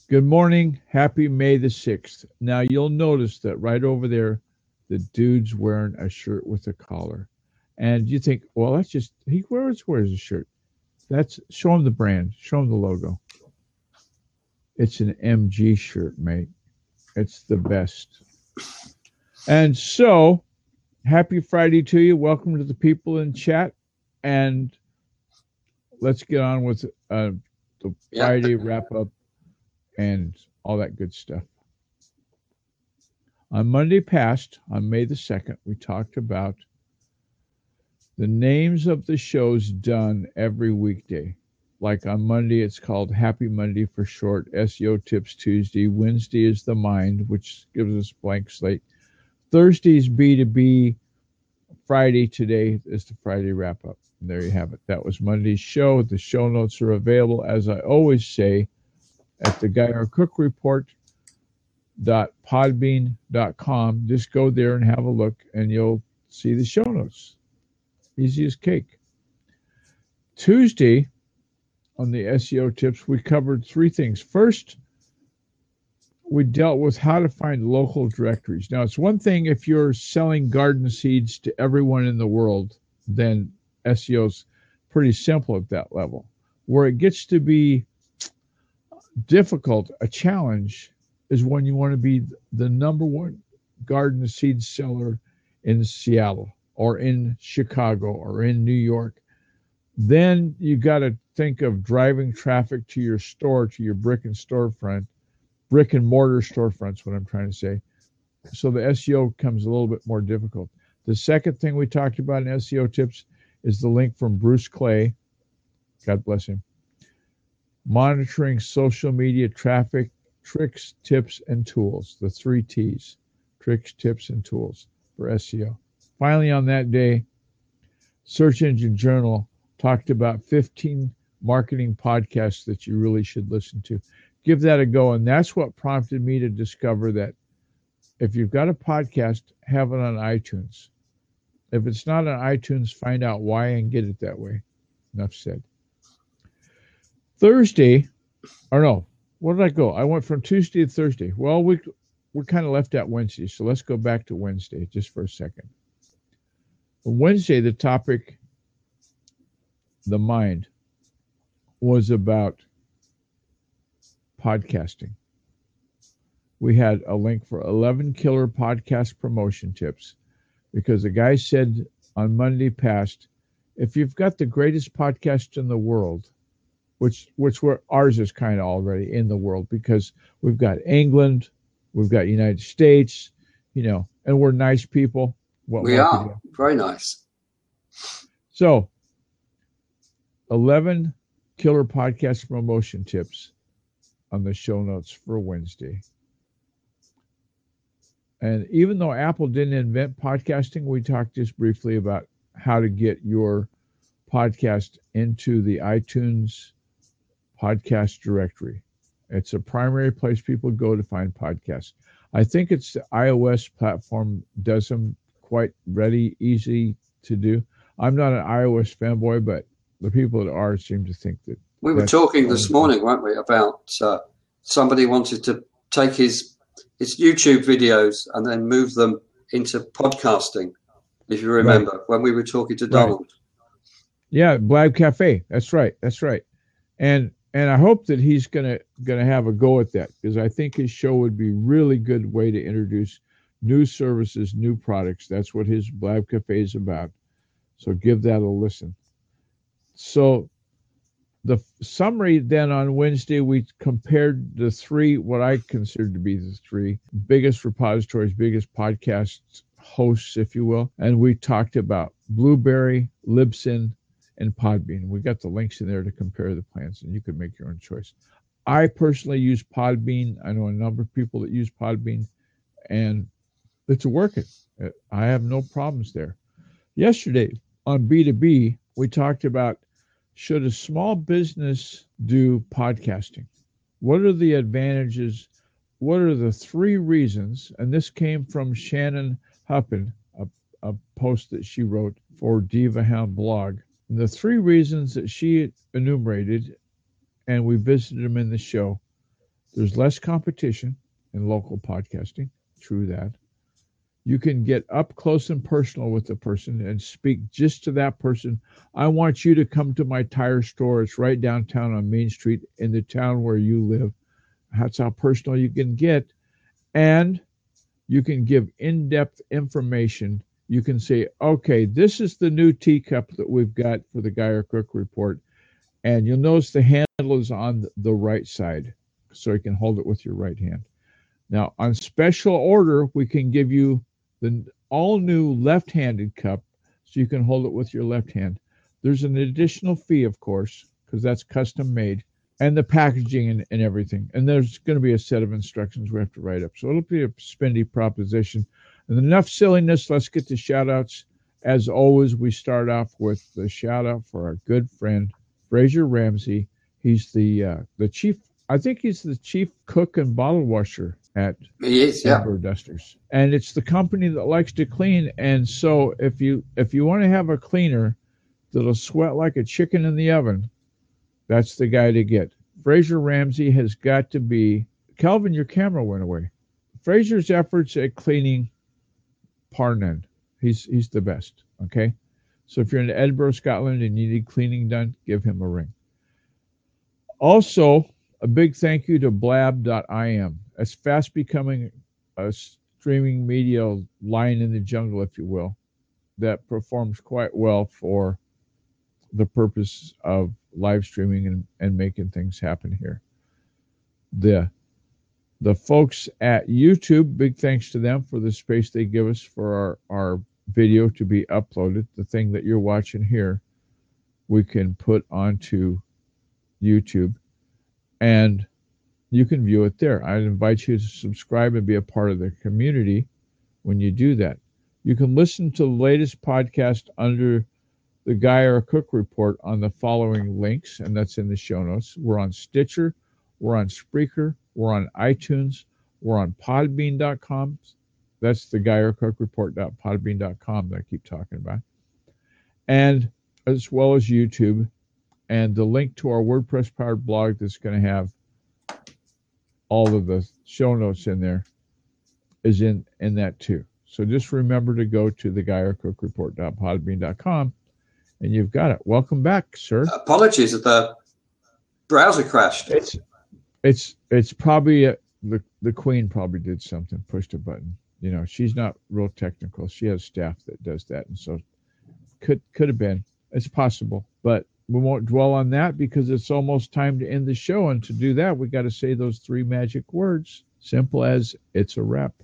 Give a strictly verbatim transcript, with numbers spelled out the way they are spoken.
Good morning. Happy May the sixth. Now, you'll notice that right over there, the dude's wearing a shirt with a collar. And you think, well, that's just, he wears, wears a shirt. That's, show him the brand, show him the logo. It's an M G shirt, mate. It's the best. And so, happy Friday to you. Welcome to the people in chat. And let's get on with uh, the Friday yeah. wrap up and all that good stuff. On Monday past, on May the second, we talked about the names of the shows done every weekday. Like on Monday, it's called Happy Monday for short, S E O Tips Tuesday. Wednesday is The Mind, which gives us blank slate. Thursday's B two B. Friday today is the Friday wrap up. And there you have it. That was Monday's show. The show notes are available, as I always say, at the Geyer Cook Report dot podbean dot com. Just go there and have a look, and you'll see the show notes. Easy as cake. Tuesday, on the S E O tips, we covered three things. First, we dealt with how to find local directories. Now, it's one thing if you're selling garden seeds to everyone in the world, then S E O's pretty simple at that level. Where it gets to be difficult, a challenge, is when you want to be the number one garden seed seller in Seattle or in Chicago or in New York. Then you got to think of driving traffic to your store, to your brick and storefront, brick and mortar storefronts, what I'm trying to say. So the S E O becomes a little bit more difficult. The second thing we talked about in S E O tips is the link from Bruce Clay. God bless him. Monitoring social media traffic, tricks, tips, and tools. The three T's. Tricks, tips, and tools for S E O. Finally, on that day, Search Engine Journal talked about fifteen marketing podcasts that you really should listen to. Give that a go. And that's what prompted me to discover that if you've got a podcast, have it on iTunes. If it's not on iTunes, find out why and get it that way. Enough said. Thursday, or no, where did I go? I went from Tuesday to Thursday. Well, we we kind of left at Wednesday, so let's go back to Wednesday just for a second. On Wednesday, the topic, the mind, was about podcasting. We had a link for eleven killer podcast promotion tips because the guy said on Monday past, if you've got the greatest podcast in the world, which which we're, ours is kind of already in the world because we've got England, we've got United States, you know, and we're nice people. What we are very nice. So, eleven killer podcast promotion tips on the show notes for Wednesday. And even though Apple didn't invent podcasting, we talked just briefly about how to get your podcast into the iTunes podcast directory. It's a primary place people go to find podcasts. I think it's the iOS platform does them quite ready, easy to do. I'm not an iOS fanboy, but the people that are seem to think that. We were talking this morning, weren't we, about uh, somebody wanted to take his his YouTube videos and then move them into podcasting, if you remember, right. when we were talking to Donald. Right. Yeah, Blab Cafe. That's right. That's right. And and I hope that he's gonna gonna have a go at that because I think his show would be a really good way to introduce new services, new products. That's what his Blab Cafe is about. So give that a listen. So the summary then on Wednesday, we compared the three, what I consider to be the three biggest repositories, biggest podcast hosts, if you will. And we talked about Blueberry, Libsyn, and Podbean. We got the links in there to compare the plans, and you can make your own choice. I personally use Podbean. I know a number of people that use Podbean, and it's working. I have no problems there. Yesterday on B two B, we talked about, should a small business do podcasting? What are the advantages? What are the three reasons? And this came from Shannon Huppin, a, a post that she wrote for Diva Hound blog. And the three reasons that she enumerated, and we visited them in the show, There's less competition in local podcasting. True that. You can get up close and personal with the person and speak just to that person. I want you to come to my tire store. It's right downtown on Main Street in the town where you live. That's how personal you can get. And you can give in-depth information. You can say, okay, this is the new teacup that we've got for the Guy or Cook Report. And you'll notice the handle is on the right side, so you can hold it with your right hand. Now, on special order, we can give you the all-new left-handed cup, so you can hold it with your left hand. There's an additional fee, of course, because that's custom-made, and the packaging and, and everything. And there's going to be a set of instructions we have to write up. So it'll be a spendy proposition. And enough silliness, let's get to shout-outs. As always, we start off with the shout-out for our good friend, Fraser Ramsey. He's the uh, the chief, I think he's the chief cook and bottle washer at he is, yeah. Amber Dusters. And it's the company that likes to clean. And so if you if you want to have a cleaner that'll sweat like a chicken in the oven, that's the guy to get. Fraser Ramsey has got to be, Calvin, your camera went away. Fraser's efforts at cleaning, par none. He's, he's the best, okay? So if you're in Edinburgh, Scotland, and you need cleaning done, give him a ring. Also, a big thank you to blab dot i m. It's fast becoming a streaming media lion in the jungle, if you will, that performs quite well for the purpose of live streaming and, and making things happen here. The the folks at YouTube, big thanks to them for the space they give us for our, our video to be uploaded. The thing that you're watching here, we can put onto YouTube, and you can view it there. I invite you to subscribe and be a part of the community when you do that. You can listen to the latest podcast under the Guy or Cook Report on the following links, and that's in the show notes. We're on Stitcher, we're on Spreaker, we're on iTunes, we're on podbean dot com. That's the Guy or Cook Report dot podbean dot com that I keep talking about. And as well as YouTube, and the link to our WordPress powered blog that's going to have all of the show notes in there is in, in that too. So just remember to go to the Guy or Cook Report dot podbean dot com, and you've got it. Welcome back, sir. Apologies that the browser crashed. It's it's it's probably a, the the Queen probably did something, pushed a button. You know, she's not real technical. She has staff that does that, and so could could have been. It's possible, but we won't dwell on that because it's almost time to end the show. And to do that, we got to say those three magic words, simple as it's a wrap.